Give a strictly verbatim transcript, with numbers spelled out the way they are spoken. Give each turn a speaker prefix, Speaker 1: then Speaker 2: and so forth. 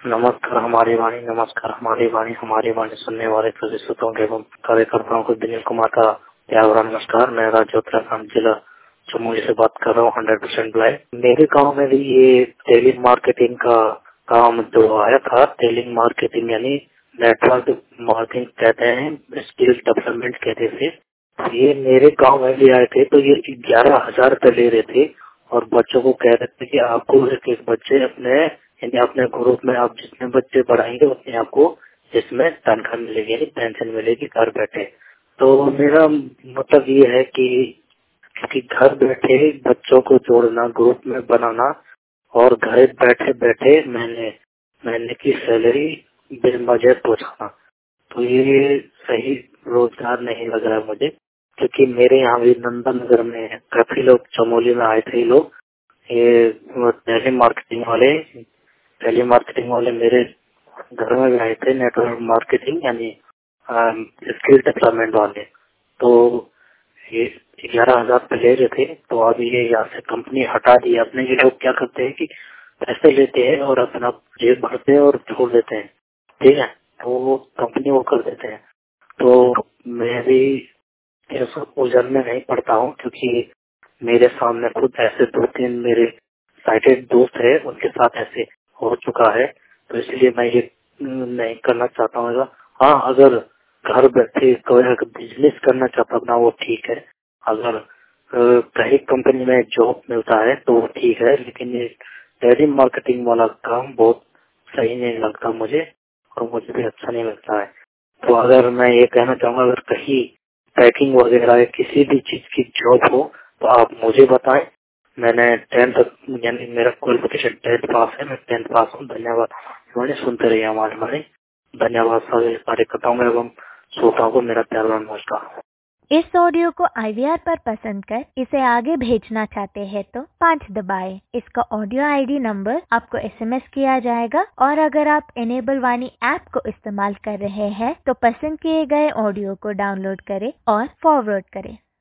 Speaker 1: नमस्कार हमारी वाणी, नमस्कार हमारी वाणी, हमारी वाणी सुनने वाले सभी श्रोताओं एवं कार्यकर्ताओं को दिलीप कुमार का प्यार भरा नमस्कार। मैं राज्य उत्तराखंड जिला चमोली से बात कर रहा हूँ, हंड्रेड परसेंट ब्लाइंड। मेरे गांव में भी ये टेली मार्केटिंग का काम जो आया था, टेली मार्केटिंग यानी नेटवर्क मार्केटिंग कहते हैं, स्किल डेवलपमेंट कहते थे। ये मेरे गांव में भी आए थे, तो ये ग्यारह हजार रूपए ले रहे थे और बच्चों को कह रहे थे कि आपको एक एक बच्चे अपने यानी अपने ग्रुप में आप जितने बच्चे पढ़ाएंगे उतने आपको इसमें तनख्वाह मिलेगी, यानी पेंशन मिलेगी घर बैठे। तो मेरा मतलब ये है कि कि घर बैठे बच्चों को जोड़ना, ग्रुप में बनाना और घर बैठे बैठे महीने महीने की सैलरी बेमजह पहुँचाना, तो ये सही रोजगार नहीं लग रहा मुझे। क्योंकि मेरे यहाँ भी नंदा नगर में काफी लोग चमोली में आए थे, लोग ये टेली मार्केटिंग वाले टेली मार्केटिंग वाले मेरे घर में भी आए थे, नेटवर्क मार्केटिंग यानी स्किल डेवलपमेंट वाले। तो ये ग्यारह हजार पे ले रहे थे, तो अब ये यहाँ से कंपनी हटा दी। अपने ये लोग क्या करते हैं कि पैसे लेते हैं और अपना जेब भरते हैं और छोड़ देते हैं, ठीक है, तो वो कंपनी वो कर देते हैं। तो मैं भी इस उलझन में नहीं पड़ता हूँ, क्योंकि मेरे सामने खुद ऐसे दो तीन मेरे साइटेड दोस्त है, उनके साथ ऐसे हो चुका है। तो इसलिए मैं ये नहीं करना चाहता हूँ। हाँ, अगर घर बैठे कोई अगर बिजनेस करना चाहता हूँ ना, वो ठीक है। अगर कहीं कंपनी में जॉब मिलता है तो वो ठीक है, लेकिन ये टेली मार्केटिंग वाला काम बहुत सही नहीं लगता मुझे और मुझे भी अच्छा नहीं लगता है। तो अगर मैं ये कहना चाहूँगा, अगर कहीं पैकिंग वगैरह या किसी भी चीज की जॉब हो तो आप मुझे बताएं। मैंने टेंथ यानी मेरा क्वालिफिकेशन टेंथ पास है, मैं टेंथ पास हूँ। धन्यवाद। मैंने सुनते रहिए हमारे हमारे धन्यवाद सभी कार्यकर्ताओं में एवं श्रोताओं को मेरा प्यार और नमस्कार।
Speaker 2: इस ऑडियो को आई वी आर पर पसंद कर इसे आगे भेजना चाहते हैं तो पाँच दबाएं। इसका ऑडियो आई डी नंबर आपको एस एम एस किया जाएगा और अगर आप इनेबल वाणी ऐप को इस्तेमाल कर रहे हैं तो पसंद किए गए ऑडियो को डाउनलोड करें और फॉरवर्ड करें।